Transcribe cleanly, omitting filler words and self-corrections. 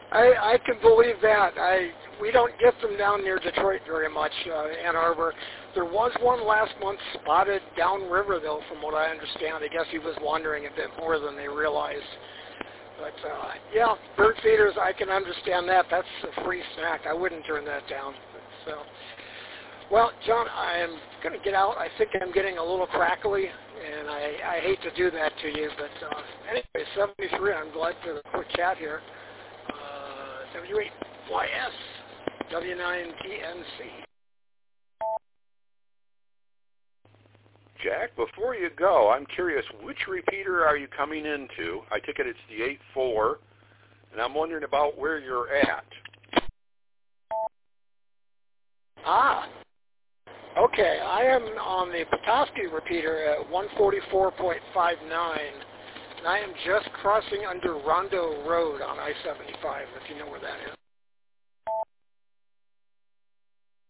I can believe that. We don't get them down near Detroit very much, Ann Arbor. There was one last month spotted downriver, though, from what I understand. I guess he was wandering a bit more than they realized. But, yeah, bird feeders, I can understand that. That's a free snack. I wouldn't turn that down. So, well, John, I'm going to get out. I think I'm getting a little crackly, and I hate to do that to you. But anyway, 73, I'm glad for the quick chat here. 78YS, W9TNC. Jack, before you go, I'm curious, which repeater are you coming into? I take it it's the 8-4, and I'm wondering about where you're at. Ah, okay. I am on the Petoskey repeater at 144.59, and I am just crossing under Rondo Road on I-75, if you know where that is.